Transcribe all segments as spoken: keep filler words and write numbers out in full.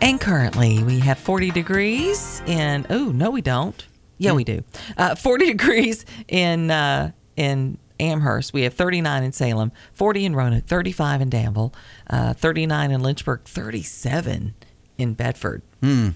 And currently we have forty degrees in, oh, no, we don't. Yeah, we do. Uh, forty degrees in uh, in Amherst. We have thirty-nine in Salem, forty in Roanoke, thirty-five in Danville, uh, thirty-nine in Lynchburg, thirty-seven in Bedford. Hmm.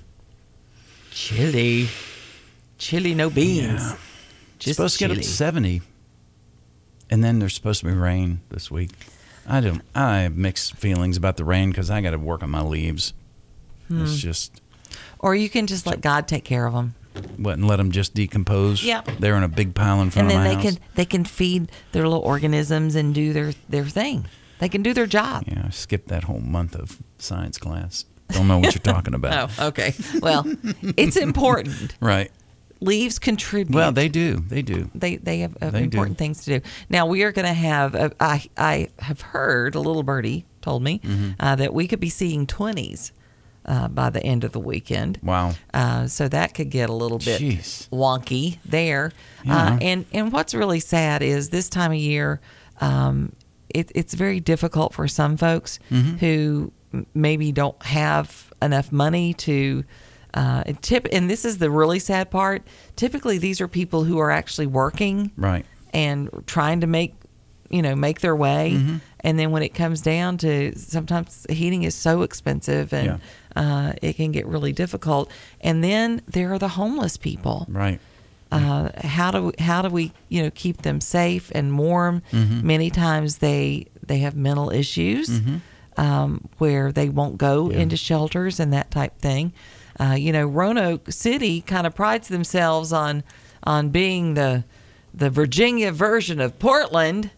Chilly. Chilly, no beans. Yeah. Just supposed chilly. to get up to seventy. And then there's supposed to be rain this week. I don't. I have mixed feelings about the rain because I got to work on my leaves. Hmm. It's just. Or you can just let God take care of them. What, and let them just decompose? Yeah. They're in a big pile in front And then of my they house. can they can feed their little organisms and do their, their thing. They can do their job. Yeah, I skipped that whole month of science class. Don't know what you're talking about. Oh, okay. Well, it's important. Right. Leaves contribute. Well, they do. They do. They they have, have They important do. things to do. Now we are going to have. A, I I have heard a little birdie told me Mm-hmm. uh, that we could be seeing twenties uh, by the end of the weekend. Wow. Uh, so that could get a little bit Jeez. wonky there. Yeah. Uh, and and what's really sad is this time of year, um, it, it's very difficult for some folks Mm-hmm. who m- maybe don't have enough money to. Uh, and tip, and this is the really sad part. Typically, these are people who are actually working Right. and trying to make, you know, make their way. Mm-hmm. And then when it comes down to, sometimes heating is so expensive, and Yeah. uh, it can get really difficult. And then there are the homeless people. Right. Uh, how do how do we you know keep them safe and warm? Mm-hmm. Many times they they have mental issues um, where they won't go Yeah. into shelters and that type thing. Uh, you know, Roanoke City kind of prides themselves on on being the the Virginia version of Portland.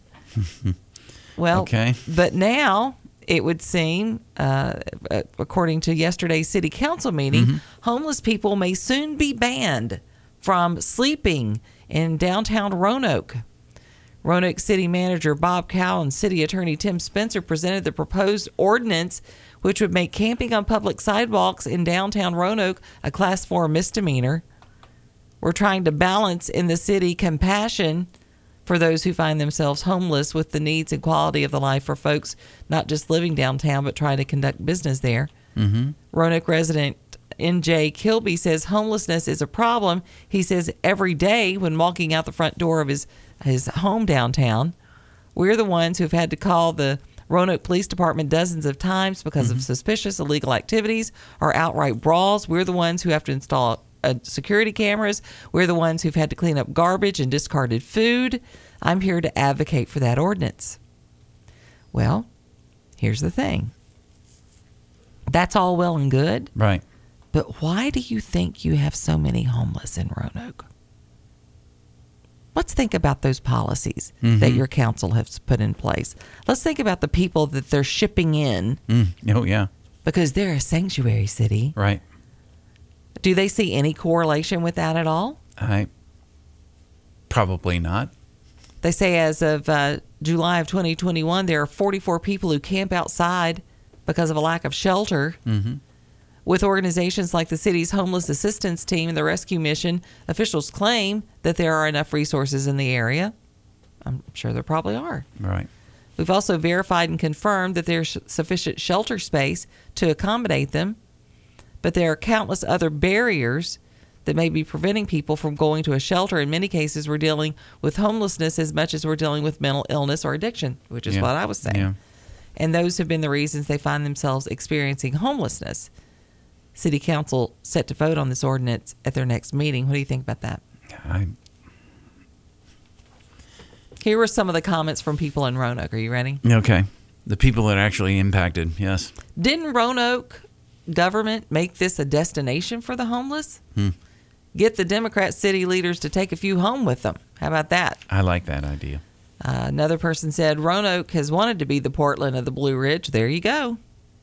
Well, Okay. but now it would seem, uh, according to yesterday's city council meeting, Mm-hmm. homeless people may soon be banned from sleeping in downtown Roanoke. Roanoke City Manager Bob Cowell and City Attorney Tim Spencer presented the proposed ordinance, which would make camping on public sidewalks in downtown Roanoke a Class four misdemeanor. We're trying to balance in the city compassion for those who find themselves homeless with the needs and quality of the life for folks not just living downtown but trying to conduct business there. Mm-hmm. Roanoke resident N J Kilby says homelessness is a problem. He says every day when walking out the front door of his, his home downtown, we're the ones who've had to call the Roanoke Police Department dozens of times because Mm-hmm. of suspicious illegal activities or outright brawls. We're the ones who have to install uh, security cameras. We're the ones who've had to clean up garbage and discarded food. I'm here to advocate for that ordinance. Well, here's the thing. That's all well and good. Right. But why do you think you have so many homeless in Roanoke? Let's think about those policies Mm-hmm. that your council has put in place. Let's think about the people that they're shipping in Mm. Oh, yeah. because they're a sanctuary city. Right. Do they see any correlation with that at all? I probably not. They say as of uh, July of twenty twenty-one, there are forty-four people who camp outside because of a lack of shelter. Mm-hmm. With organizations like the city's homeless assistance team and the rescue mission, officials claim that there are enough resources in the area. I'm sure there probably are. Right. We've also verified and confirmed that there's sufficient shelter space to accommodate them, but there are countless other barriers that may be preventing people from going to a shelter. In many cases, we're dealing with homelessness as much as we're dealing with mental illness or addiction, which is Yeah. what I was saying. Yeah. And those have been the reasons they find themselves experiencing homelessness. City Council set to vote on this ordinance at their next meeting. What do you think about that? I, Here were some of the comments from people in Roanoke. Are you ready? okay. The people that are actually impacted, yes. Didn't Roanoke government make this a destination for the homeless? Hmm. Get the Democrat city leaders to take a few home with them. How about that? I like that idea. Uh, another person said Roanoke has wanted to be the Portland of the Blue Ridge. There you go.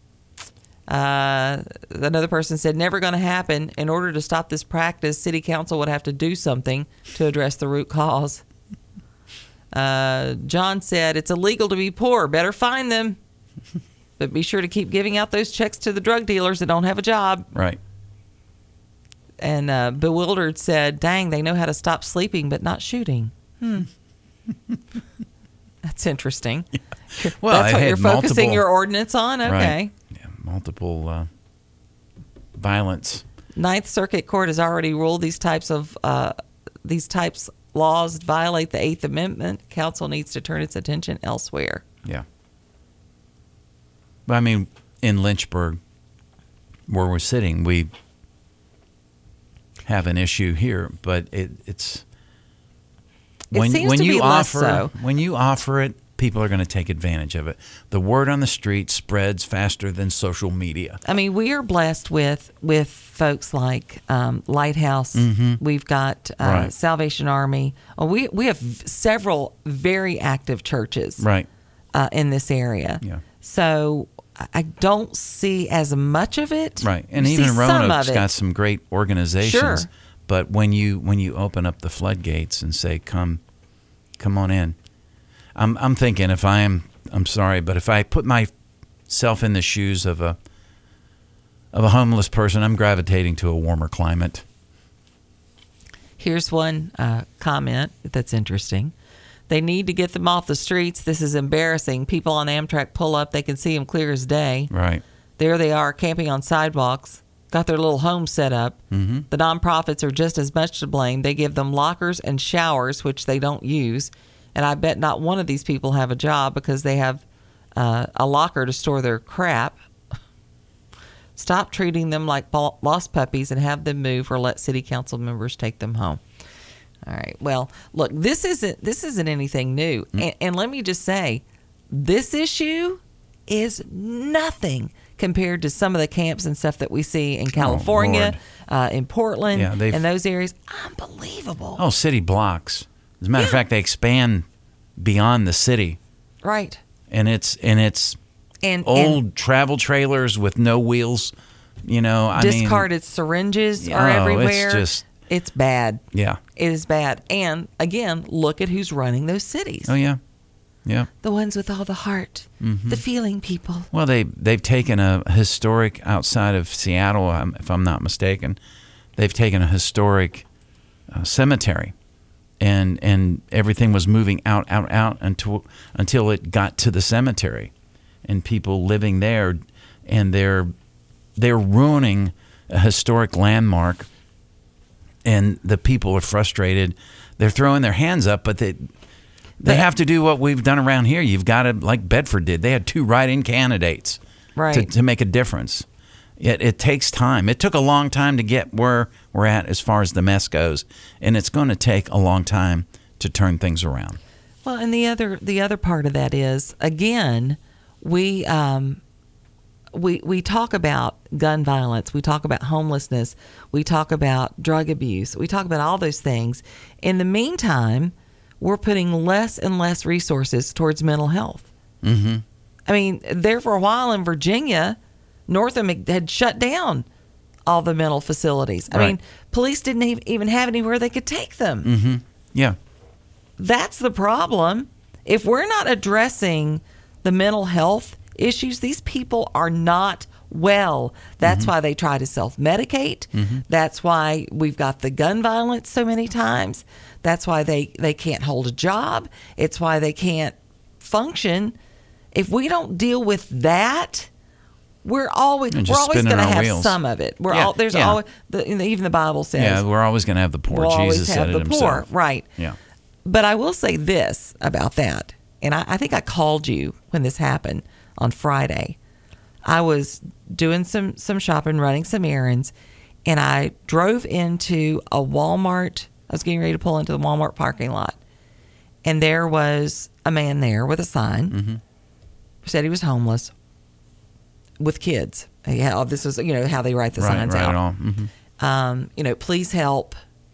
Uh, another person said, never going to happen. In order to stop this practice, city council would have to do something to address the root cause. Uh, John said, it's illegal to be poor. Better find them. But be sure to keep giving out those checks to the drug dealers that don't have a job. Right. And uh, Bewildered said, dang, they know how to stop sleeping but not shooting. Hmm. That's interesting. Well, That's it what had you're focusing multiple- your ordinance on? Okay. Right. Yeah, multiple uh, violence. Ninth Circuit Court has already ruled these types of uh, these types laws violate the Eighth Amendment. Council needs to turn its attention elsewhere. Yeah. But I mean, in Lynchburg, where we're sitting, we have an issue here, but it, it's It when seems when to you be less offer so. when you offer it, people are going to take advantage of it. The word on the street spreads faster than social media. I mean, we are blessed with with folks like um, Lighthouse. We've got uh, Right. Salvation Army. Oh, we we have several very active churches Right. uh, in this area. Yeah. So I- I don't see as much of it. Right. And You see even some Roanoke's of it. got some great organizations. Sure. But when you when you open up the floodgates and say, "Come, come on in," I'm I'm thinking if I am I'm sorry, but if I put myself in the shoes of a of a homeless person, I'm gravitating to a warmer climate. Here's one uh, comment that's interesting. They need to get them off the streets. This is embarrassing. People on Amtrak pull up. They can see them clear as day. Right. There they are camping on sidewalks, got their little home set up. Mm-hmm. The nonprofits are just as much to blame. They give them lockers and showers, which they don't use. And I bet not one of these people have a job because they have uh, a locker to store their crap. Stop treating them like bo- lost puppies and have them move, or let city council members take them home. All right. Well, look, this isn't this isn't anything new. Mm. And, and let me just say, this issue is nothing compared to some of the camps and stuff that we see in California, Lord. uh, in Portland, Yeah, they've- in those areas. Unbelievable. Oh, city blocks. As a matter of Yeah. fact, they expand beyond the city, Right. and it's and it's And old and travel trailers with no wheels. You know, I mean, discarded syringes are Oh, it's everywhere. just- It's bad. yeah. It is bad. And again, look at who's running those cities. Oh yeah, yeah. The ones with all the heart, Mm-hmm. the feeling people. Well, they they've taken a historic outside of Seattle, um, if I'm not mistaken. They've taken a historic uh, cemetery, and and everything was moving out, out, out until until it got to the cemetery, and people living there, and they're they're ruining a historic landmark, and the people are frustrated. They're throwing their hands up, but they. They But- have to do what we've done around here. You've got to, like Bedford did. They had two write-in candidates Right. to, to make a difference. It, it takes time. It took a long time to get where we're at as far as the mess goes, and it's going to take a long time to turn things around. Well, and the other the other part of that is, again, we um, we we talk about gun violence, we talk about homelessness, we talk about drug abuse, we talk about all those things. In the meantime, we're putting less and less resources towards mental health. Mm-hmm. I mean, there for a while in Virginia, Northam had shut down all the mental facilities. I Right. mean, police didn't ev- even have anywhere they could take them. Mm-hmm. Yeah. That's the problem. If we're not addressing the mental health issues, these people are not well. That's why they try to self-medicate. That's why we've got the gun violence so many times. That's why they, they can't hold a job. It's why they can't function. If we don't deal with that, we're always And we're just always spinning going to our have wheels. some of it. We're Yeah, all there's yeah. always the, even the Bible says Yeah, we're always going to have the poor. we'll always Jesus have said the it poor, himself. right? Yeah. But I will say this about that, and I, I think I called you when this happened on Friday. I was doing some some shopping, running some errands, and I drove into a Walmart. I was getting ready to pull into the Walmart parking lot, and there was a man there with a sign. Mm-hmm. Said he was homeless with kids. Yeah, this was you know how they write the Right, signs right out. at all. Mm-hmm. Um, you know, please help.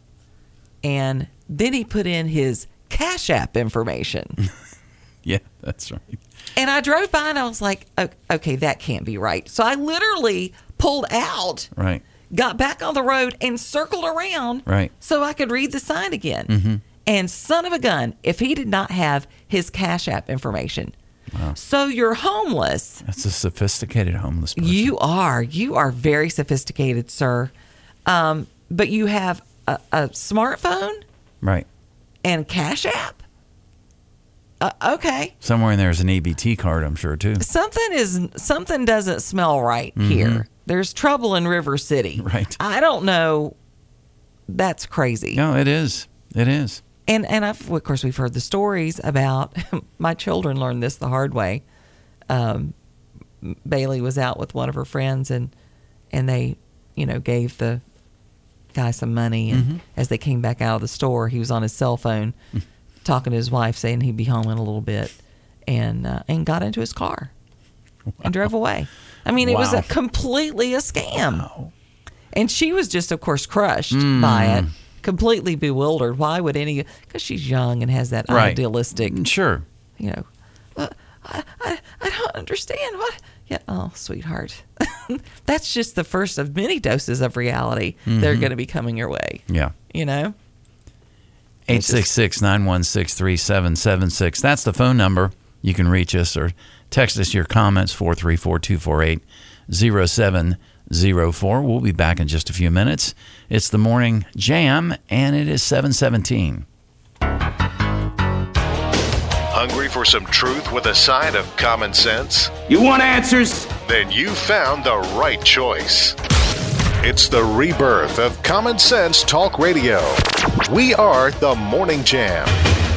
And then he put in his Cash App information. Yeah, that's right. And I drove by and I was like, "O- okay, that can't be right. So I literally pulled out, Right. got back on the road and circled around Right. so I could read the sign again. Mm-hmm. And son of a gun, if he did not have his Cash App information. Wow. So you're homeless. That's a sophisticated homeless person. You are. You are very sophisticated, sir. Um, but you have a, a smartphone Right. and Cash App? Uh, okay. Somewhere in there is an E B T card, I'm sure, too. Something is something doesn't smell right here. there's trouble in River City. Right. I don't know. That's crazy. No, it is. It is. And and I've, of course, we've heard the stories about, my children learned this the hard way. Um, Bailey was out with one of her friends, and and they, you know, gave the guy some money. And mm-hmm. as they came back out of the store, he was on his cell phone talking to his wife, saying he'd be home in a little bit, and uh, and got into his car wow. and drove away. I mean, wow. it was a completely a scam. Wow. And she was just, of course, crushed mm. by it. Completely bewildered. Why would any? Because she's young and has that right. idealistic. Sure. You know, well, I, I I don't understand what. Yeah. Oh, sweetheart. That's just the first of many doses of reality mm-hmm. that are going to be coming your way. Yeah. You know. eight six six, nine one six, three seven seven six. That's the phone number. You can reach us or text us your comments four three four, two four eight, zero seven zero four. We'll be back in just a few minutes. It's the Morning Jam, and it is seven seventeen. Hungry for some truth with a side of common sense? You want answers? Then you found the right choice. It's the rebirth of Common Sense Talk Radio. We are the Morning Jam.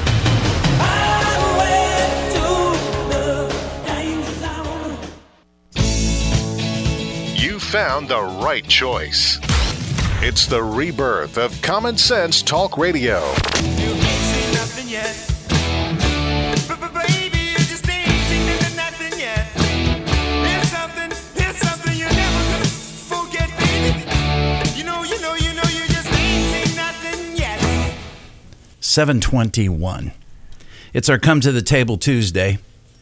You found the right choice. It's the rebirth of Common Sense Talk Radio. You ain't seen nothing yet. But baby, you just ain't seen nothing yet. There's something, there's something you're never gonna forget, baby. You know, you know, you know, you just ain't seen nothing yet. seven twenty-one. It's our Come to the Table Tuesday.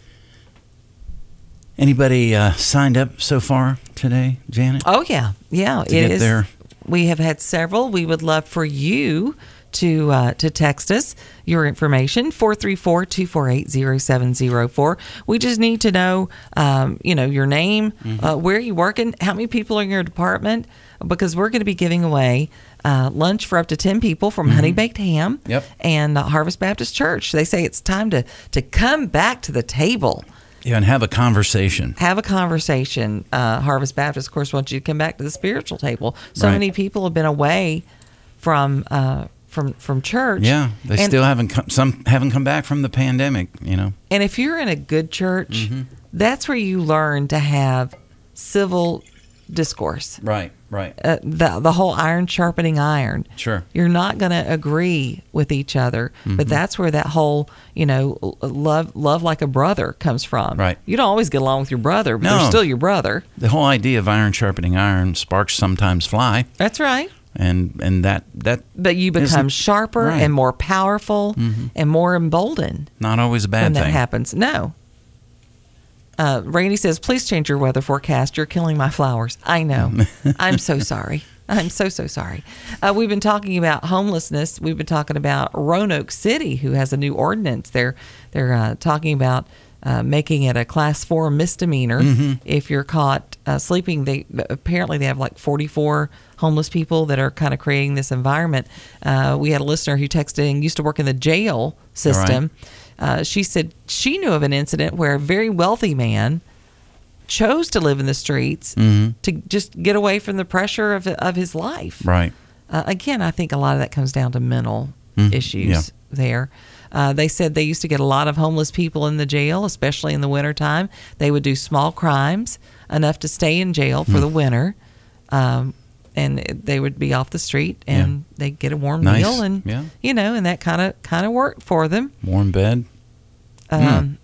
Anybody uh, signed up so far today, Janet? Oh, yeah. Yeah, to it get is. There? We have had several. We would love for you to uh, to text us your information, four three four, two four eight, zero seven zero four. We just need to know, um, you know, your name, mm-hmm. uh, where are you working, how many people are in your department, because we're going to be giving away uh, lunch for up to ten people from mm-hmm. Honey Baked Ham yep. and uh, Harvest Baptist Church. They say it's time to, to come back to the table. Yeah, and have a conversation. Have a conversation. Uh, Harvest Baptist, of course, wants you to come back to the spiritual table. So right. many people have been away from uh, from from church. Yeah, they and, still haven't come. Some haven't come back from the pandemic. You know. And if you're in a good church, mm-hmm. that's where you learn to have civil discourse. Right. Right. Uh, the the whole iron sharpening iron. Sure. You're not going to agree with each other, mm-hmm. but that's where that whole, you know, love love like a brother comes from. Right. You don't always get along with your brother, but no. they're still your brother. The whole idea of iron sharpening iron, sparks sometimes fly. That's right. And and that that. But you become sharper right. and more powerful mm-hmm. and more emboldened. Not always a bad when thing. When that happens, no. Uh, Randy says, please change your weather forecast. You're killing my flowers. I know. I'm so sorry. I'm so, so sorry. Uh, we've been talking about homelessness. We've been talking about Roanoke City, who has a new ordinance. They're, they're uh, talking about uh, making it a class four misdemeanor mm-hmm. if you're caught uh, sleeping. They apparently they have like forty-four homeless people that are kind of creating this environment. Uh, we had a listener who texted in, used to work in the jail system. Uh, she said she knew of an incident where a very wealthy man chose to live in the streets mm-hmm. to just get away from the pressure of of his life. Right. Uh, again, I think a lot of that comes down to mental mm-hmm. issues yeah. there. Uh, they said they used to get a lot of homeless people in the jail, especially in the wintertime. They would do small crimes, enough to stay in jail for mm-hmm. the winter. Um, and they would be off the street, and yeah. they'd get a warm nice. meal, and yeah. you know, and that kind of kind of worked for them. Warm bed. Um. Mm.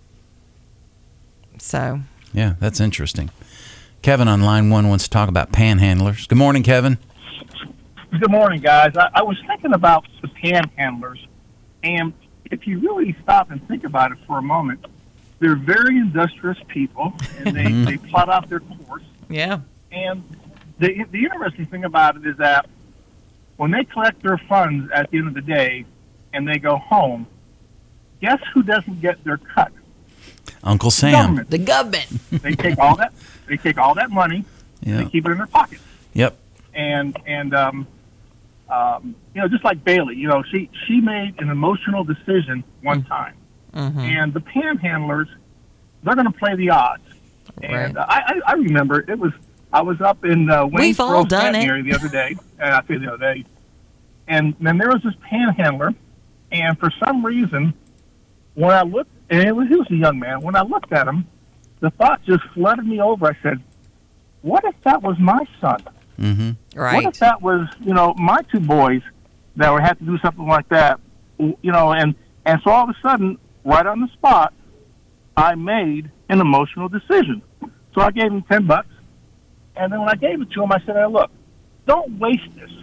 So. Yeah, that's interesting. Kevin on line one wants to talk about panhandlers. Good morning, Kevin. Good morning, guys. I, I was thinking about the panhandlers, and if you really stop and think about it for a moment, they're very industrious people, and they, they plot out their course. Yeah. And the the interesting thing about it is that when they collect their funds at the end of the day and they go home, guess who doesn't get their cut? Uncle The Sam. government. The government. They take all that. They take all that money Yeah. and they keep it in their pockets. Yep. And and um, um, you know, just like Bailey, you know, she she made an emotional decision one time, Mm-hmm. and the panhandlers, they're going to play the odds. Right. And uh, I I I remember it was I was up in uh, We've all Waynesboro done it. area the other day, and I say the other day, and then there was this panhandler, and for some reason, when I looked, and it was, he was a young man, when I looked at him, the thought just flooded me over. I said, what if that was my son? Mm-hmm. Right. What if that was, you know, my two boys that would have to do something like that, you know, and, and so all of a sudden, right on the spot, I made an emotional decision. So I gave him ten bucks, and then when I gave it to him, I said, hey, look, don't waste this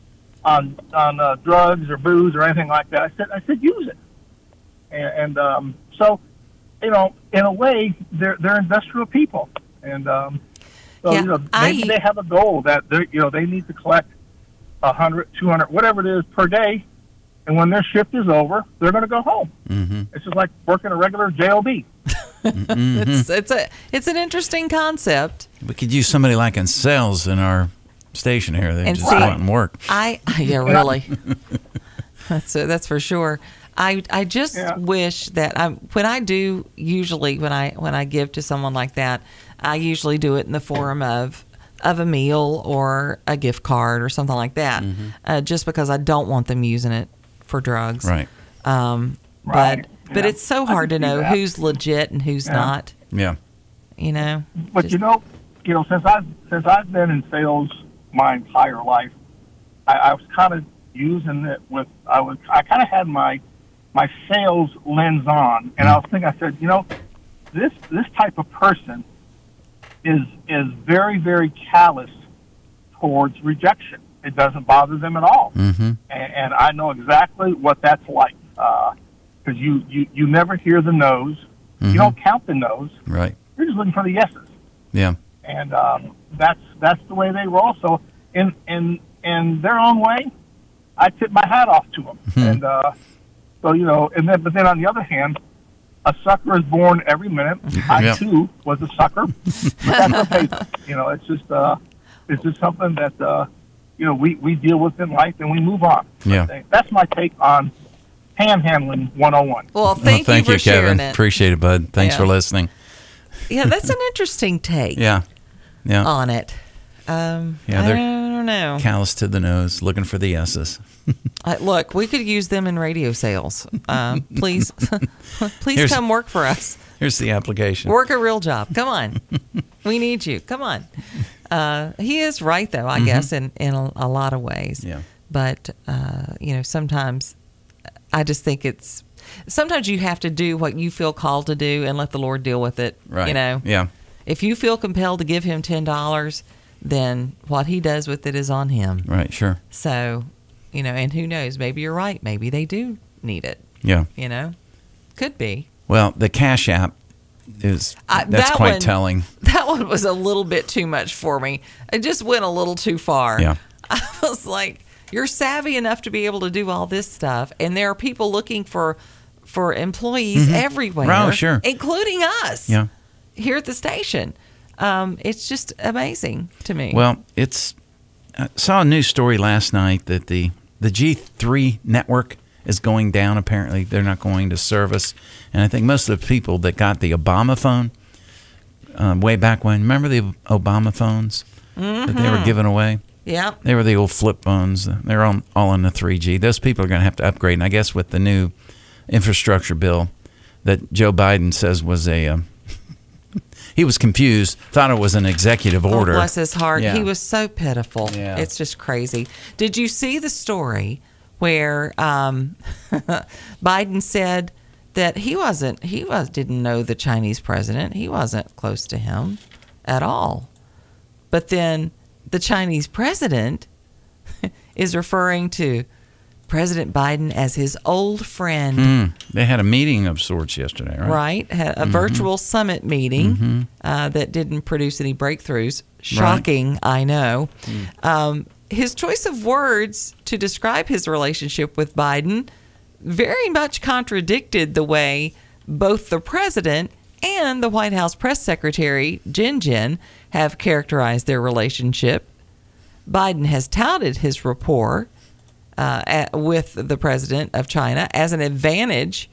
on on uh, drugs or booze or anything like that. I said, I said, use it. And, and um, so, you know, in a way, they're they're industrial people, and um, so Yeah, you know, maybe I- they have a goal that they you know they need to collect a hundred, two hundred, whatever it is per day, and when their shift is over, they're going to go home. Mm-hmm. It's just like working a regular J O B. It's it's a it's an interesting concept. We could use somebody like in sales in our station here. They And just see- go out and work. I yeah, really. that's that's for sure. I I just Yeah. wish that I when I do usually when I when I give to someone like that, I usually do it in the form of of a meal or a gift card or something like that. Uh, just because I don't want them using it for drugs. Right. Um, Right. But but Yeah. it's so I hard to can see know that. who's legit and who's Yeah. not. Yeah. You know. But Just- you know, you know, since I've since I've been in sales my entire life, I, I was kind of using it with I was I kind of had my my sales lens on, and I was thinking, I said, you know, this this type of person is is very very callous towards rejection. It doesn't bother them at all, Mm-hmm. and, and I know exactly what that's like because you, you you never hear the no's, Mhm. you don't count the no's, Right. you're just looking for the yeses. Yeah. And um, that's that's the way they roll. So in in in their own way, I tip my hat off to them. And uh, so you know, and then but then on the other hand, a sucker is born every minute. I Yeah. too was a sucker, but that's okay. You know, it's just uh, it's just something that uh, you know we, we deal with in life and we move on. Yeah. That's my take on panhandling one oh one. Well, Well, thank, thank you you, for sharing Kevin. it. Appreciate it, bud. Thanks Yeah. for listening. Yeah, that's an interesting take Yeah. Yeah. on it. Um, Yeah, I they're don't know. Callous to the nose, looking for the yeses. Uh, look, we could use them in radio sales. Um, please, please Here's- come work for us. Here's the application. Work a real job. Come on, we need you. Come on. Uh, he is right, though. I guess in in a, a lot of ways. Mm-hmm. Yeah. But uh, you know, sometimes I just think it's sometimes you have to do what you feel called to do and let the Lord deal with it. Right. You know. Yeah. If you feel compelled to give him ten dollars, then what he does with it is on him. Right. Sure. So, you know, and who knows? Maybe you're right. Maybe they do need it. Yeah. You know, could be. Well, the Cash App is I- that's that quite one- telling. That one was a little bit too much for me. It just went a little too far. Yeah. I was like, you're savvy enough to be able to do all this stuff, and there are people looking for for employees everywhere. Oh, sure. Including us. Yeah. Here at the station. Um, it's just amazing to me. Well, it's. I saw a news story last night that the the G three network is going down. Apparently, they're not going to service, and I think most of the people that got the Obama phone uh, way back when, remember the Obama phones that they were giving away? yeah. They were the old flip phones. They're all, all on the three G. Those people are going to have to upgrade. And I guess with the new infrastructure bill that Joe Biden says was a, um, he was confused, thought it was an executive order. Oh, bless his heart. Yeah. He was so pitiful. Yeah. It's just crazy. Did you see the story where um, Biden said that he wasn't, he was didn't know the Chinese president. He wasn't close to him at all. But then the Chinese president is referring to President Biden as his old friend. Mm, they had a meeting of sorts yesterday, right? Right, had a virtual summit meeting uh, that didn't produce any breakthroughs. Shocking, I know. Um, his choice of words to describe his relationship with Biden very much contradicted the way both the president and the White House press secretary, Jin Jin, have characterized their relationship. Biden has touted his rapport uh, at, with the president of China as an advantage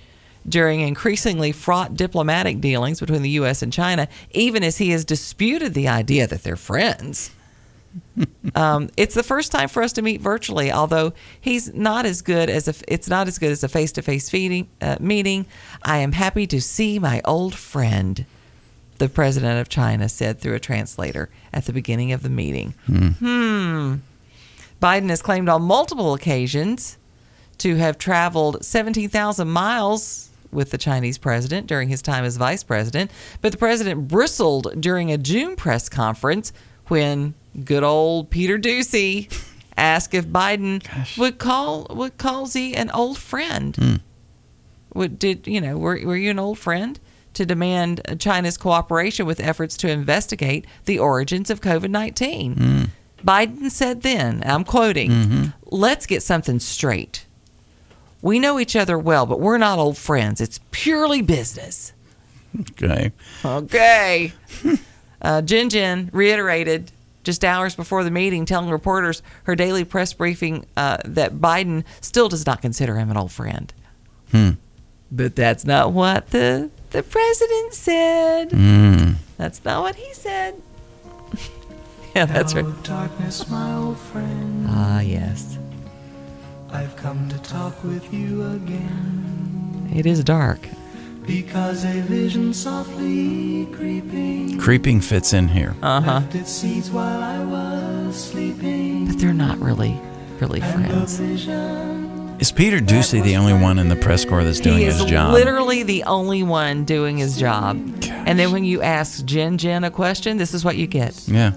during increasingly fraught diplomatic dealings between the U S and China, even as he has disputed the idea that they're friends. um, it's the first time for us to meet virtually, although he's not as good as a, it's not as good as a face-to-face feeding, uh, meeting. I am happy to see my old friend, the president of China said through a translator at the beginning of the meeting. Hmm. Hmm. Biden has claimed on multiple occasions to have traveled seventeen thousand miles with the Chinese president during his time as vice president, but the president bristled during a June press conference when good old Peter Doocy asked if Biden Gosh. would call would call Z an old friend. Hmm. Would did you know? Were were you an old friend? To demand China's cooperation with efforts to investigate the origins of COVID nineteen. Mm. Biden said then, I'm quoting, Mm-hmm. "Let's get something straight. We know each other well, but we're not old friends. It's purely business." Okay. Okay. uh, Jin Jin reiterated just hours before the meeting, telling reporters her daily press briefing uh, that Biden still does not consider him an old friend. Hmm. But that's not what the the president said. Mm. That's not what he said. Yeah, that's right. Hello, darkness, my old friend. Ah, yes. I've come to talk with you again. It is dark. Because a vision softly creeping Creeping fits in here. Uh-huh. left its seeds while I was sleeping. But they're not really, really And the friends. vision Is Peter Doocy the only one in the press corps that's doing He his is job? literally the only one doing his job. And then when you ask Jen Jen a question, this is what you get. Yeah.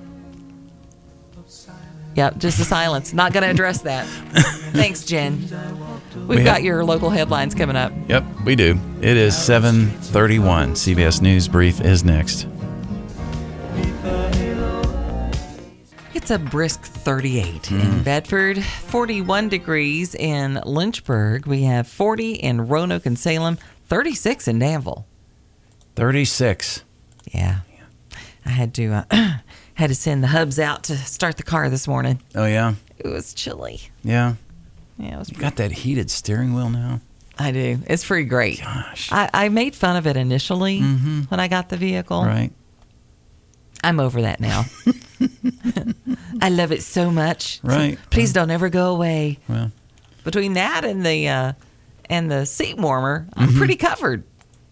Yep, just a silence. Not going to address that. Thanks, Jen. We've We got have- your local headlines coming up. Yep, we do. It is seven thirty-one. C B S News Brief is next. It's a brisk thirty-eight Mm. in Bedford, forty-one degrees in Lynchburg. We have forty in Roanoke and Salem, thirty-six in Danville. thirty-six. Yeah. I had to uh, had to send the hubs out to start the car this morning. Oh, yeah? It was chilly. Yeah. Yeah, it was You pretty, got that heated steering wheel now? I do. It's pretty great. Gosh. I, I made fun of it initially Mhm. when I got the vehicle. Right. I'm over that now. I love it so much. So Right. please don't ever go away. Well, Between that and the uh, and the seat warmer, I'm Mm-hmm. pretty covered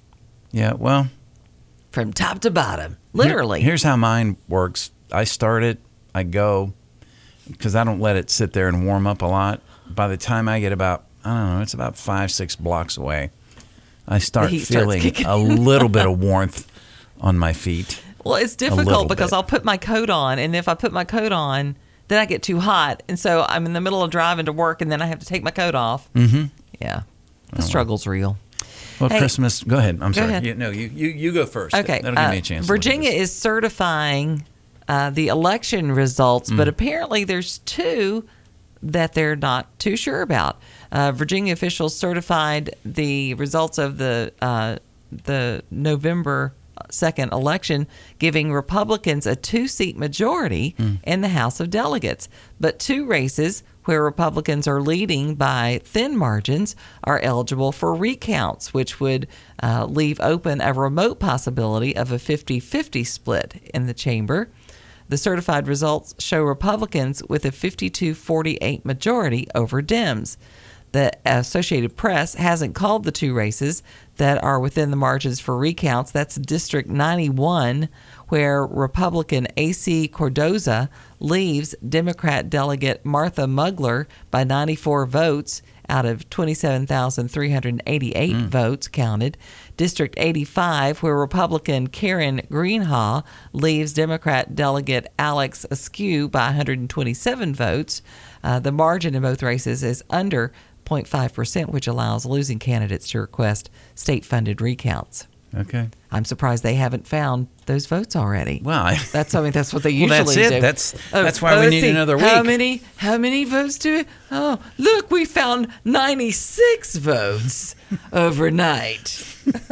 yeah, well. from top to bottom, literally. Here- here's how mine works. I start it, I go, because I don't let it sit there and warm up a lot. By the time I get about, I don't know, it's about five, six blocks away, I start heat starts feeling kicking a little bit of warmth on my feet. Well, it's little difficult because bit. I'll put my coat on, and if I put my coat on, then I get too hot, and so I'm in the middle of driving to work, and then I have to take my coat off. Mm-hmm. Yeah, the struggle's real. Well, Hey, Christmas, go ahead. I'm go sorry. ahead. You, no, you, you, you go first. Okay, That'll give uh, me a chance. to look at Virginia this. is certifying uh, the election results, Mm. but apparently there's two that they're not too sure about. Uh, Virginia officials certified the results of the uh, the November second election, giving Republicans a two-seat majority Mm. in the House of Delegates. But two races where Republicans are leading by thin margins are eligible for recounts, which would uh, leave open a remote possibility of a fifty-fifty split in the chamber. The certified results show Republicans with a fifty-two forty-eight majority over Dems. The Associated Press hasn't called the two races that are within the margins for recounts. That's District ninety-one, where Republican A C Cordoza leaves Democrat delegate Martha Mugler by ninety-four votes out of twenty-seven thousand three hundred eighty-eight votes counted. District eighty-five, where Republican Karen Greenhaw leaves Democrat delegate Alex Askew by one hundred twenty-seven votes. Uh, the margin in both races is under zero point five percent, which allows losing candidates to request state-funded recounts. Okay. I'm surprised they haven't found those votes already. Well, I, That's I mean that's what they Well, usually that's it. do. That's- Oh, that's why oh, we let's need see. another How week. many how many votes do we? Oh, look, we found ninety-six votes overnight.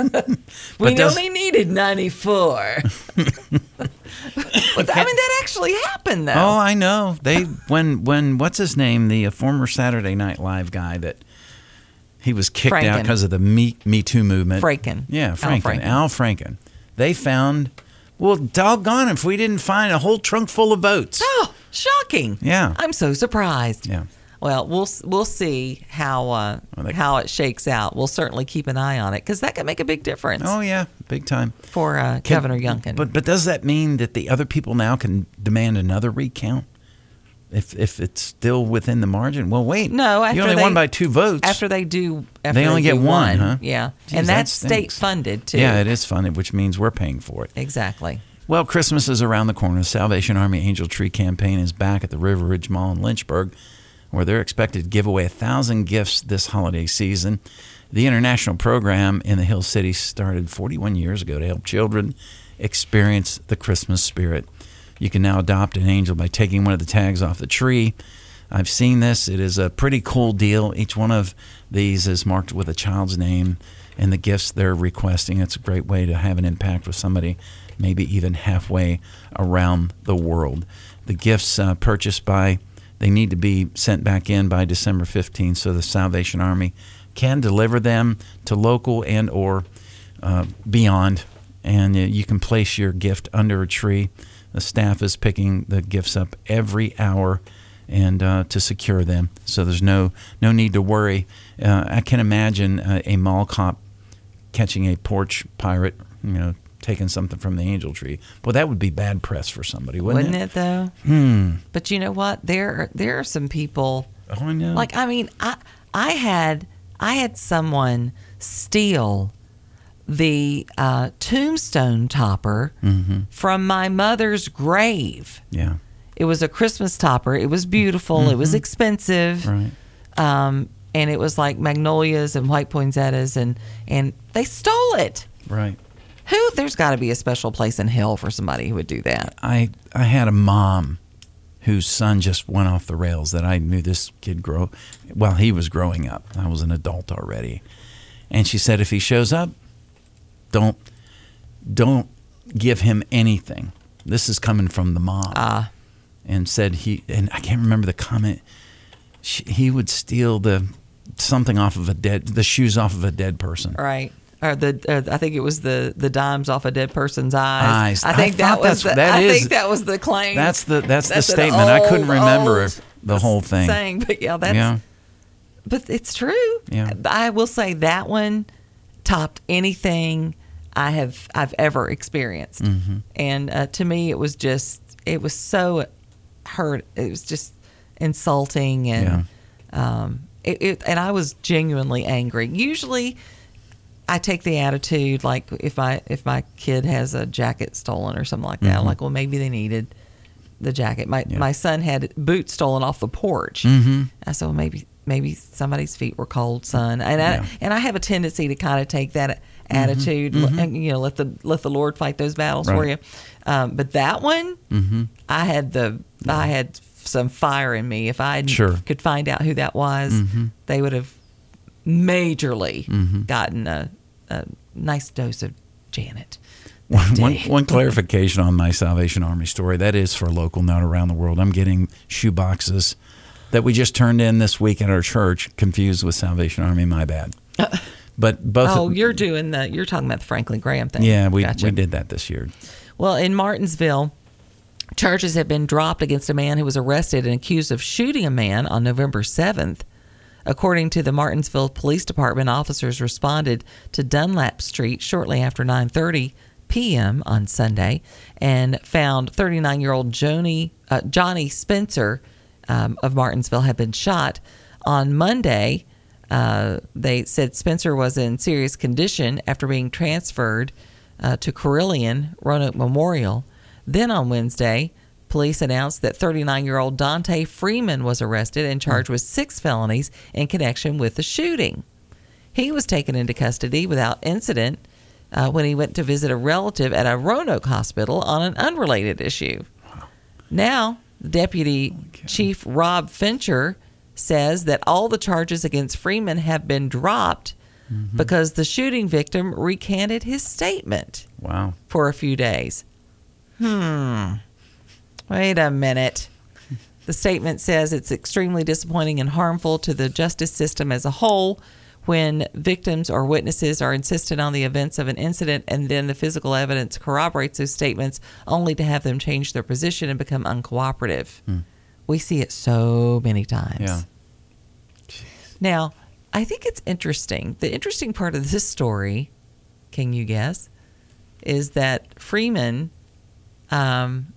we does- only needed ninety-four. But, I mean that actually happened though. oh, I know. They when when what's his name, the uh, former Saturday Night Live guy that He was kicked Franken. out because of the Me, Me Too movement. Franken. Yeah, Al Franken. Franken. Al Franken. They found, well, doggone if we didn't find a whole trunk full of votes. Oh, shocking. Yeah. I'm so surprised. Yeah. Well, we'll we'll see how uh, Well, they- how it shakes out. We'll certainly keep an eye on it because that could make a big difference Oh, yeah, big time. for uh, Can- Governor Youngkin. But but does that mean that the other people now can demand another recount? If if it's still within the margin? Well, wait. no, after you only they, won by two votes. After they do, after They only get do one, huh? Yeah, Geez, and that that's state stinks. funded too. Yeah, it is funded, which means we're paying for it. exactly. Well, Christmas is around the corner. The Salvation Army Angel Tree Campaign is back at the River Ridge Mall in Lynchburg, where they're expected to give away a thousand gifts this holiday season. The international program in the Hill City started forty-one years ago to help children experience the Christmas spirit. You can now adopt an angel by taking one of the tags off the tree. I've seen this. It is a pretty cool deal. Each one of these is marked with a child's name and the gifts they're requesting. It's a great way to have an impact with somebody maybe even halfway around the world. The gifts uh, purchased by, they need to be sent back in by December fifteenth so the Salvation Army can deliver them to local and or uh, beyond. And uh, you can place your gift under a tree. The staff is picking the gifts up every hour and uh, to secure them. So there's no no need to worry. Uh, I can imagine uh, a mall cop catching a porch pirate, you know, taking something from the angel tree. Well, that would be bad press for somebody, wouldn't, Wouldn't it though? Hmm. But you know what? There there are some people. Oh, I know. Like I mean, I I had I had someone steal the uh, tombstone topper Mm-hmm. from my mother's grave. Yeah. It was a Christmas topper. It was beautiful. It was expensive. Right. Um, and it was like magnolias and white poinsettias, and and they stole it. Right. Who? There's got to be a special place in hell for somebody who would do that. I I had a mom whose son just went off the rails that I knew this kid grow. Well, he was growing up. I was an adult already. And she said, if he shows up, don't don't give him anything. This is coming from the mom. Ah. And said he, and I can't remember the comment. She, he would steal the something off of a dead, the shoes off of a dead person. Right. Or the uh, I think it was the, the dimes off a dead person's eyes. Eyes. I think I that thought was that's- the, that I is- think that was the claim. That's the that's, That's the an statement. I couldn't old, remember old the whole thing. saying, but yeah, that's Yeah. but it's true. Yeah. I will say that one topped anything I have I've ever experienced. Mm-hmm. And uh, to me it was just it was so hurt. It was just insulting and um it, it and I was genuinely angry. Usually I take the attitude like if I if my kid has a jacket stolen or something like that, Mm-hmm. I'm like, well, maybe they needed the jacket. My Yeah. my son had boots stolen off the porch. Mm-hmm. I said, well, maybe maybe somebody's feet were cold, son. And Yeah. I and I have a tendency to kind of take that attitude and you know let the let the Lord fight those battles for Right. you. Um, but that one, Mm-hmm. I had the I had some fire in me. If I Sure. could find out who that was, Mm-hmm. they would have majorly Mm-hmm. gotten a, a nice dose of Janet. One, that one, day. one clarification on my Salvation Army story. That is for local, not around the world. I'm getting shoe boxes that we just turned in this week at our church, confused with Salvation Army. My bad. But both. Oh, you're doing the you're talking about the Franklin Graham thing. yeah, we Gotcha. we did that this year. Well, in Martinsville, charges have been dropped against a man who was arrested and accused of shooting a man on November seventh. According to the Martinsville Police Department, officers responded to Dunlap Street shortly after nine thirty p.m. on Sunday and found thirty-nine-year-old Johnny, uh, Johnny Spencer um, of Martinsville had been shot. On Monday, uh, they said Spencer was in serious condition after being transferred uh, to Carillion Roanoke Memorial. Then on Wednesday, police announced that thirty-nine-year-old Dante Freeman was arrested and charged with six felonies in connection with the shooting. He was taken into custody without incident uh, when he went to visit a relative at a Roanoke hospital on an unrelated issue. Now, Deputy Chief Rob Fincher says that all the charges against Freeman have been dropped because the shooting victim recanted his statement Wow. for a few days. Hmm. Wait a minute. The statement says it's extremely disappointing and harmful to the justice system as a whole when victims or witnesses are insistent on the events of an incident and then the physical evidence corroborates those statements only to have them change their position and become uncooperative. Hmm. We see it so many times. Yeah. Now, I think it's interesting. The interesting part of this story, can you guess, is that Freeman um,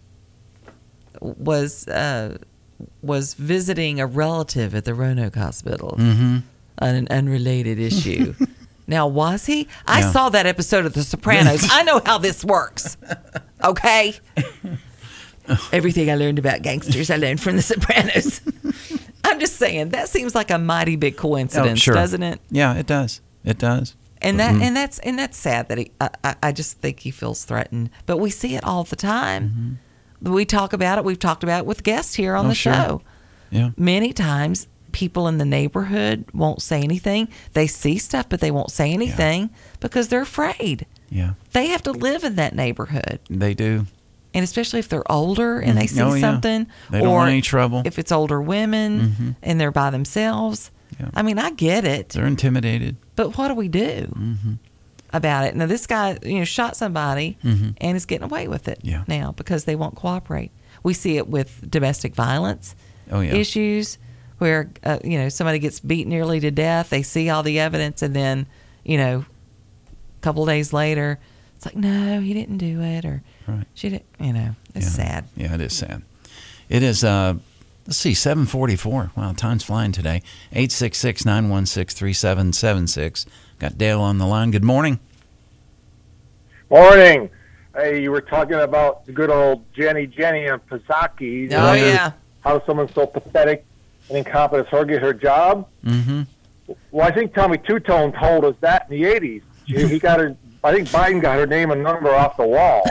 was uh, was visiting a relative at the Roanoke Hospital Mm-hmm. on an unrelated issue. Now, was he? I Yeah. saw that episode of The Sopranos. I know how this works. Okay? Everything I learned about gangsters, I learned from The Sopranos. I'm just saying, that seems like a mighty big coincidence, Oh, sure. doesn't it? Yeah, it does. It does. And that Mhm. and that's and that's sad that he. I, I, I just think he feels threatened. But we see it all the time. We talk about it. We've talked about it with guests here on Oh, the sure. show. Yeah. Many times, people in the neighborhood won't say anything. They see stuff, but they won't say anything because they're afraid. Yeah. They have to live in that neighborhood, They do. and especially if they're older and they Mhm. see Oh, yeah. something, They don't or want any trouble. if it's older women Mhm. and they're by themselves. Yeah. I mean, I get it. They're intimidated. But what do we do Mm-hmm. about it? Now, this guy, you know, shot somebody Mhm. and is getting away with it Yeah. now because they won't cooperate. We see it with domestic violence Oh, yeah. issues where, uh, you know, somebody gets beat nearly to death. They see all the evidence and then, you know, a couple days later, it's like, no, he didn't do it, or Right. she didn't, you know, it's Yeah. sad. Yeah, it is sad. It is, uh, let's see, seven forty-four. Wow, time's flying today. eight six six, nine one six, three seven seven six. Got Dale on the line. Good morning. Morning. Hey, you were talking about the good old Jenny Jenny and Pizzacchi. Oh, yeah. How someone so pathetic and incompetent as her get her job. Mm-hmm. Well, I think Tommy Two-Tone told us that in the eighties. He he got her. I think Biden got her name and number off the wall.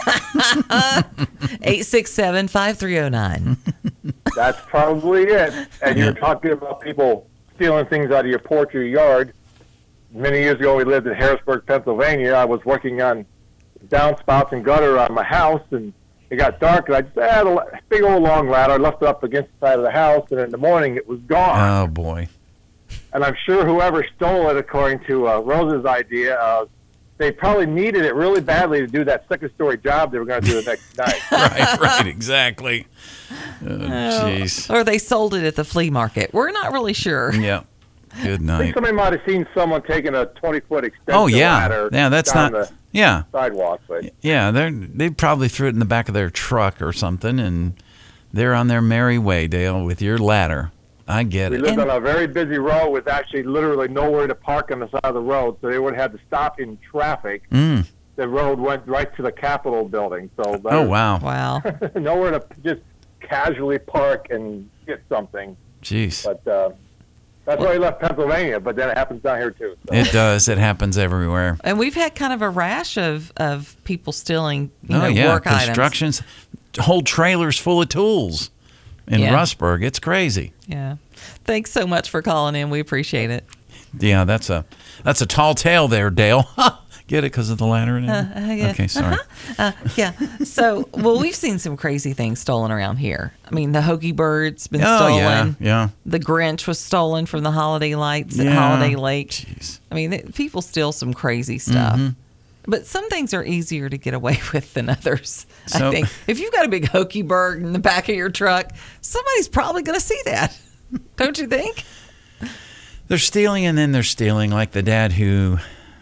eight six seven, five three zero nine. That's probably it. And you were talking about people stealing things out of your porch or your yard. Many years ago, we lived in Harrisburg, Pennsylvania. I was working on downspouts and gutter on my house, and it got dark, and I just had a big old long ladder. I left it up against the side of the house, and in the morning, it was gone. Oh, boy. And I'm sure whoever stole it, according to uh, Rose's idea, uh, they probably needed it really badly to do that second-story job they were going to do the next night. Right, right, exactly. Oh, jeez. Or they sold it at the flea market. We're not really sure. Yeah. Good I think night. somebody might have seen someone taking a twenty-foot extension Oh, yeah. ladder Yeah, that's down not. the Yeah. sidewalk. But Yeah, they they probably threw it in the back of their truck or something, and they're on their merry way, Dale, with your ladder. I get we it. lived And- on a very busy road with actually literally nowhere to park on the side of the road, so they would have to stop in traffic. Mm. The road went right to the Capitol building, so Oh, wow. Wow. nowhere to just casually park and get something. Jeez. But uh, that's why we left Pennsylvania, but then it happens down here too. So. It does. It happens everywhere. And we've had kind of a rash of, of people stealing, you oh, know, yeah. work items. Constructions, whole trailers full of tools in Yeah. Rustburg. It's crazy. Yeah. Thanks so much for calling in. We appreciate it. Yeah, that's a that's a tall tale there, Dale. Get it because of the ladder and Uh, everything? uh, yeah. Okay, sorry. Uh, yeah. So, well, we've seen some crazy things stolen around here. I mean, the Hoagie Bird's been Oh, stolen. yeah, yeah. The Grinch was stolen from the holiday lights at Yeah. Holiday Lake. Jeez. I mean, it, people steal some crazy stuff. Mm-hmm. But some things are easier to get away with than others. So- I think if you've got a big Hoagie Bird in the back of your truck, somebody's probably going to see that. Don't you think? They're stealing and then they're stealing, like the dad who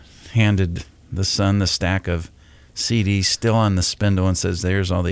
handed the son the stack of C Ds still on the spindle and says, there's all the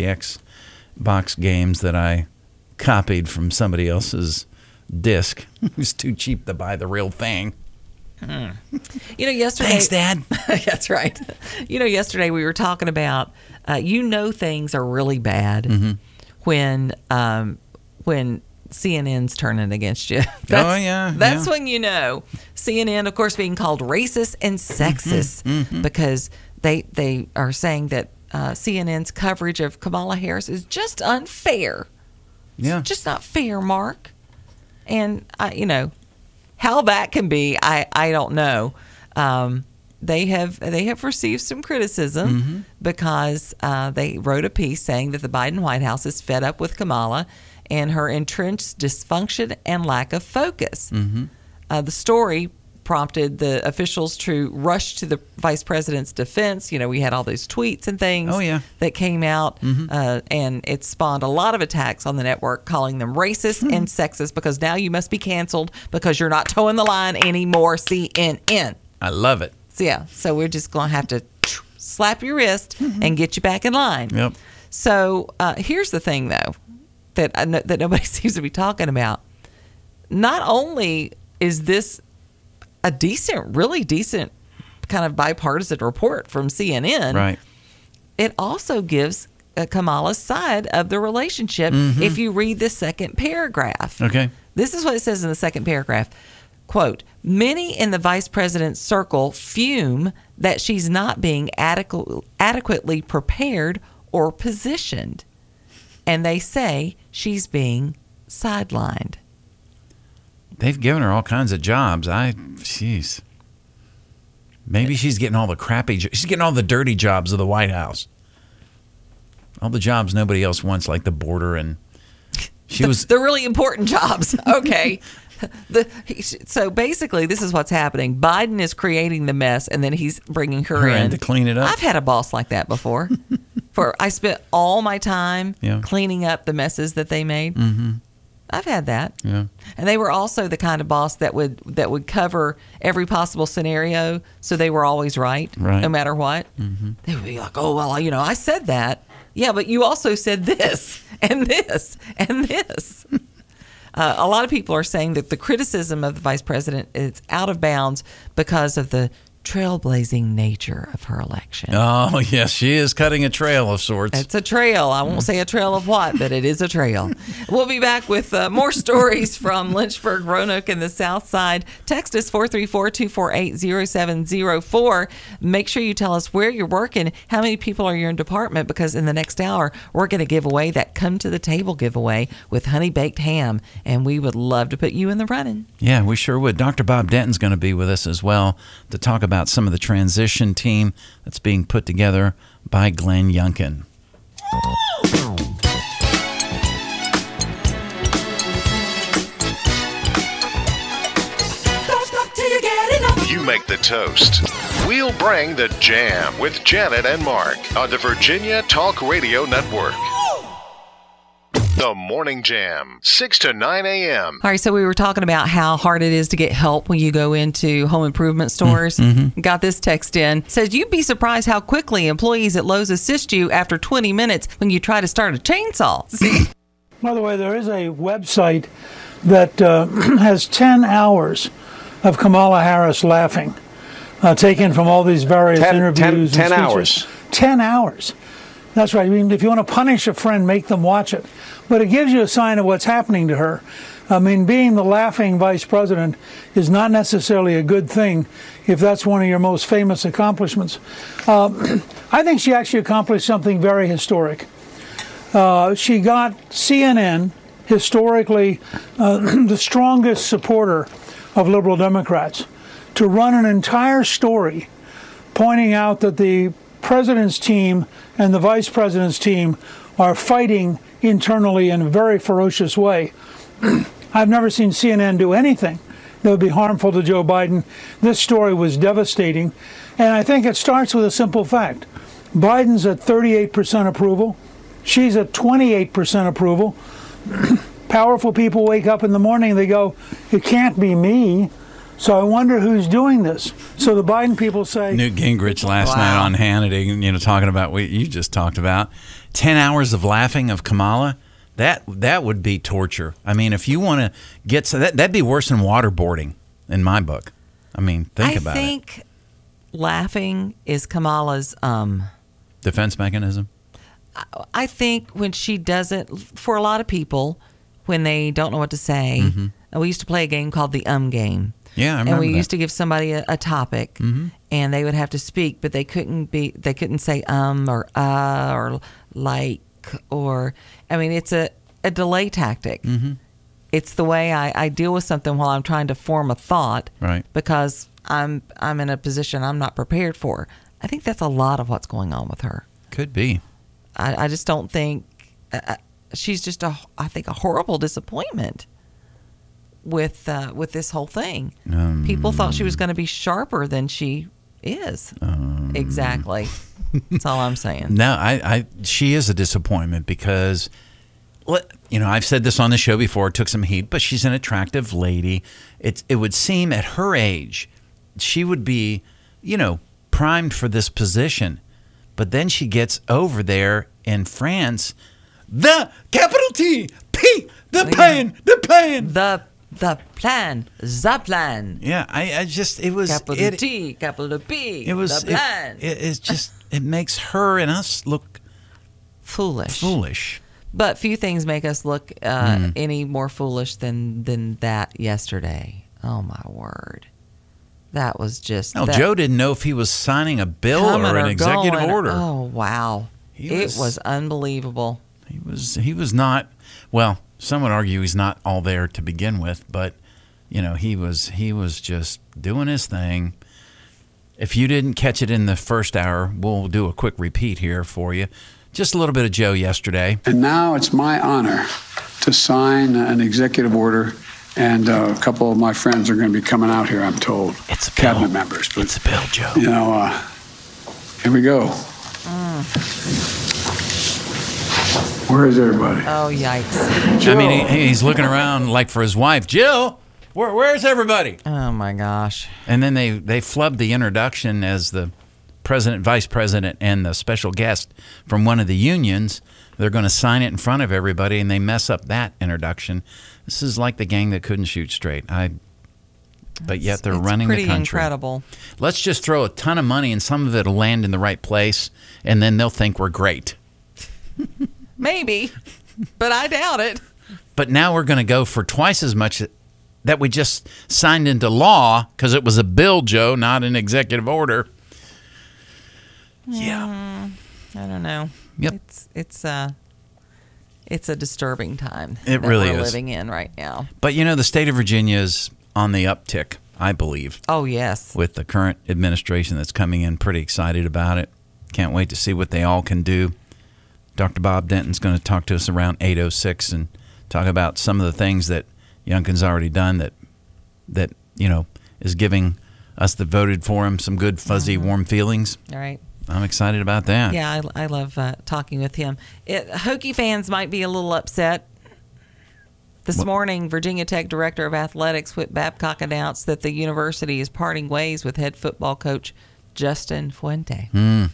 Xbox games that I copied from somebody else's disc. It was too cheap to buy the real thing. You know, yesterday. Thanks, Dad. That's right. You know, yesterday we were talking about, uh, you know, things are really bad Mm-hmm. when um, when C N N's turning against you. That's, Oh, yeah, That's yeah. when you know. C N N, of course, being called racist and sexist Mm-hmm, because they they are saying that uh, C N N's coverage of Kamala Harris is just unfair. Yeah. Just not fair, Mark. And, I, you know, how that can be, I, I don't know. Um, they have they have received some criticism Mm-hmm. because uh, they wrote a piece saying that the Biden White House is fed up with Kamala and her entrenched dysfunction and lack of focus. Mm-hmm. Uh, the story prompted the officials to rush to the vice president's defense. You know, we had all those tweets and things Oh, yeah. that came out, uh, and it spawned a lot of attacks on the network, calling them racist and sexist because now you must be canceled because you're not towing the line anymore, C N N. I love it. So, yeah, so we're just going to have to slap your wrist and get you back in line. Yep. So uh, here's the thing, though, that I know, that nobody seems to be talking about. Not only is this a decent, really decent kind of bipartisan report from C N N, Right. it also gives uh, Kamala's side of the relationship if you read the second paragraph. Okay. This is what it says in the second paragraph. Quote, many in the vice president's circle fume that she's not being adequ- adequately prepared or positioned. And they say she's being sidelined. They've given her all kinds of jobs. I, jeez. Maybe she's getting all the crappy, jo- she's getting all the dirty jobs of the White House. All the jobs nobody else wants, like the border, and she the, was. the really important jobs. Okay. the, so basically, this is what's happening. Biden is creating the mess, and then he's bringing her, Her in in to clean it up. I've had a boss like that before. For I spent all my time Yeah. cleaning up the messes that they made. Mm-hmm. I've had that. Yeah. And they were also the kind of boss that would that would cover every possible scenario, so they were always right, Right. no matter what. Mm-hmm. They would be like, "Oh well, you know, I said that. Yeah, but you also said this and this and this." uh, a lot of people are saying that the criticism of the vice president is out of bounds because of the trailblazing nature of her election. Oh, yes, she is cutting a trail of sorts. It's a trail. I won't say a trail of what, but it is a trail. We'll be back with uh, more stories from Lynchburg, Roanoke, and the South Side. Text us four three four, two four eight, zero seven zero four. Make sure you tell us where you're working, how many people are in your department, because in the next hour, we're going to give away that Come to the Table giveaway with honey baked ham, and we would love to put you in the running. Yeah, we sure would. Doctor Bob Denton's going to be with us as well to talk about some of the transition team that's being put together by Glenn Youngkin. You make the toast. We'll bring the jam with Janet and Mark on the Virginia Talk Radio Network. The Morning Jam, six to nine a.m. All right, so we were talking about how hard it is to get help when you go into home improvement stores. Mm-hmm. Got this text in. Says, you'd be surprised how quickly employees at Lowe's assist you after twenty minutes when you try to start a chainsaw. See? By the way, there is a website that uh, has ten hours of Kamala Harris laughing, uh, taken from all these various ten, interviews. ten, and ten speeches. hours. Ten hours. That's right. I mean, if you want to punish a friend, make them watch it. But it gives you a sign of what's happening to her. I mean, being the laughing vice president is not necessarily a good thing if that's one of your most famous accomplishments. Uh, I think she actually accomplished something very historic. Uh, she got C N N, historically uh, the strongest supporter of liberal Democrats, to run an entire story pointing out that the president's team and the vice president's team are fighting internally in a very ferocious way. I've never seen C N N do anything that would be harmful to Joe Biden. This story was devastating, and I think it starts with a simple fact. Biden's at thirty-eight percent approval. She's at twenty-eight percent approval. Powerful people wake up in the morning and they go, it can't be me. So I wonder who's doing this. So the Biden people say... Newt Gingrich last Wow. night on Hannity, you know, talking about what you just talked about. Ten hours of laughing of Kamala, that that would be torture. I mean, if you want to get... So that, that'd be worse than waterboarding in my book. I mean, think I about it. I think laughing is Kamala's... Um, Defense mechanism? I think when she doesn't... For a lot of people, when they don't know what to say... Mm-hmm. We used to play a game called the Um Game. Yeah, I remember And we that. used to give somebody a, a topic, Mm-hmm. and they would have to speak, but they couldn't be. They couldn't say um or uh or like or. I mean, it's a, a delay tactic. Mm-hmm. It's the way I, I deal with something while I'm trying to form a thought, Right. Because I'm I'm in a position I'm not prepared for. I think that's a lot of what's going on with her. Could be. I, I just don't think uh, she's just a. I think a horrible disappointment. with uh, with this whole thing. Um, People thought she was going to be sharper than she is. Um, exactly. That's all I'm saying. No, I, I, she is a disappointment because, you know, I've said this on the show before. It took some heat, but she's an attractive lady. It, it would seem at her age, she would be, you know, primed for this position. But then she gets over there in France, the capital T, P, the plan, the plan. The the plan, the plan. Yeah, I, I just, it was. Capital it, T, capital P, It was, the plan. it, it, it's just, it makes her and us look foolish. Foolish. But few things make us look uh, Mm. any more foolish than, than that yesterday. Oh, my word. That was just... No, that, Joe didn't know if he was signing a bill coming or an executive going. order. Oh, wow. He it was- was unbelievable. He was he was not, well, some would argue he's not all there to begin with, but you know, he was he was just doing his thing. If you didn't catch it in the first hour, we'll do a quick repeat here for you. Just a little bit of Joe yesterday. And now it's my honor to sign an executive order, and uh, a couple of my friends are going to be coming out here, I'm told. It's a bill. Cabinet members. But, It's a bill, Joe. you know, uh, here we go. Where is everybody? Oh, yikes. I mean, he, he's looking around like for his wife, Jill. Where, where's everybody? Oh, my gosh. And then they they flubbed the introduction as the president, vice president, and the special guest from one of the unions. They're going to sign it in front of everybody, and they mess up that introduction. This is like the gang that couldn't shoot straight. I, but yet they're It's running pretty the country. incredible. Let's just throw a ton of money, and some of it will land in the right place, and then they'll think we're great. Maybe, but I doubt it. But now we're going to go for twice as much that we just signed into law because it was a bill, Joe, not an executive order. Yeah. I don't know. Yep. It's it's uh it's a disturbing time It that really we're is. living in right now. But, you know, the state of Virginia is on the uptick, I believe, Oh, yes. with the current administration that's coming in. Pretty excited about it. Can't wait to see what they all can do. Doctor Bob Denton's going to talk to us around eight oh six and talk about some of the things that Youngkin's already done that, that you know, is giving us that voted for him some good, fuzzy, warm feelings. All right. I'm excited about that. Yeah, I, I love uh, talking with him. It, Hokie fans might be a little upset. This What? morning, Virginia Tech Director of Athletics Whit Babcock announced that the university is parting ways with head football coach Justin Fuente.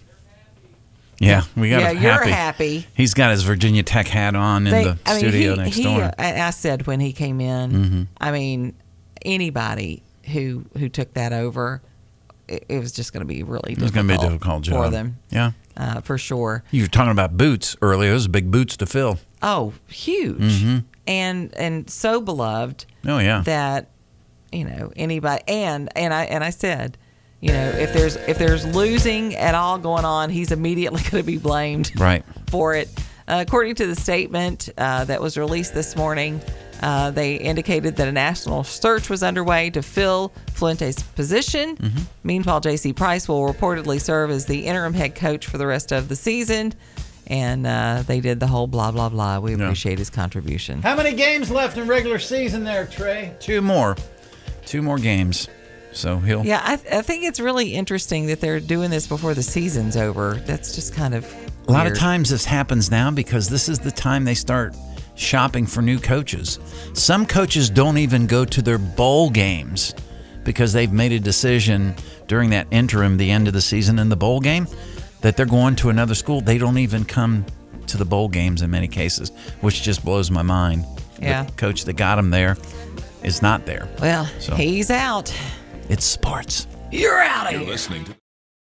Yeah, we got Yeah, him you're happy. happy. He's got his Virginia Tech hat on in They- the I mean, studio he- next he, door. I, I said when he came in, Mm-hmm. I mean, anybody who who took that over, it, it was just going to be really It was difficult going to be a difficult job for them, Yeah. uh, for sure. You were talking about boots earlier. Those are big boots to fill. Oh, huge, and and so beloved. Oh, yeah. That you know anybody and and I and I said, you know, if there's if there's losing at all going on, he's immediately going to be blamed Right. for it. Uh, according to the statement uh, that was released this morning, uh, they indicated that a national search was underway to fill Fuente's position. Mm-hmm. Meanwhile, J C Price will reportedly serve as the interim head coach for the rest of the season. And uh, they did the whole blah, blah, blah. We Yeah. appreciate his contribution. How many games left in regular season there, Trey? Two more. Two more games. So he'll. Yeah, I, I think it's really interesting that they're doing this before the season's over. That's just kind of A lot of weird. times this happens now because this is the time they start shopping for new coaches. Some coaches don't even go to their bowl games because they've made a decision during that interim, the end of the season in the bowl game, that they're going to another school. They don't even come to the bowl games in many cases, which just blows my mind. Yeah. The coach that got him there is not there. Well, So- he's out. It's sports. You're out of You're here. listening to